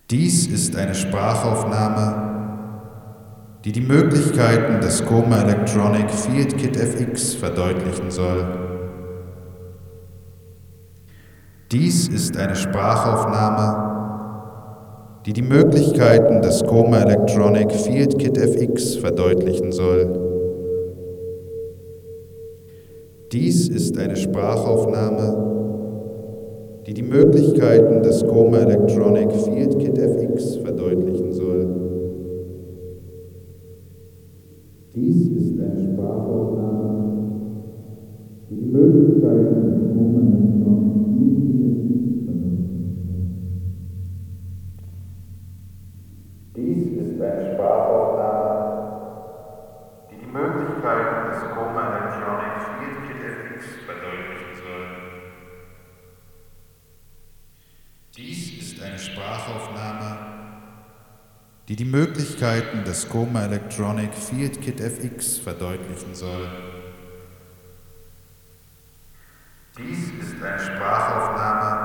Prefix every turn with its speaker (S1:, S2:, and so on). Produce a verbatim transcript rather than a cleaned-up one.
S1: Dies ist eine Sprachaufnahme, die die Möglichkeiten des Coma Electronic Field Kit F X verdeutlichen soll. Dies ist eine Sprachaufnahme, die die Möglichkeiten des Coma Electronic Field Kit F X verdeutlichen soll. Dies ist eine Sprachaufnahme, die die Möglichkeiten des Coma Electronic Field Kit F X verdeutlichen soll. Dies ist eine Sprachaufnahme, die die Möglichkeiten des Coma Electronic Field Kit F X verdeutlichen soll. Dies ist eine Sprachaufnahme, die die Möglichkeiten des Coma Electronic Field Kit F X verdeutlichen soll. Dies ist eine Sprachaufnahme, die die Möglichkeiten des Coma Electronic Field Kit F X verdeutlichen soll. Dies ist eine Sprachaufnahme,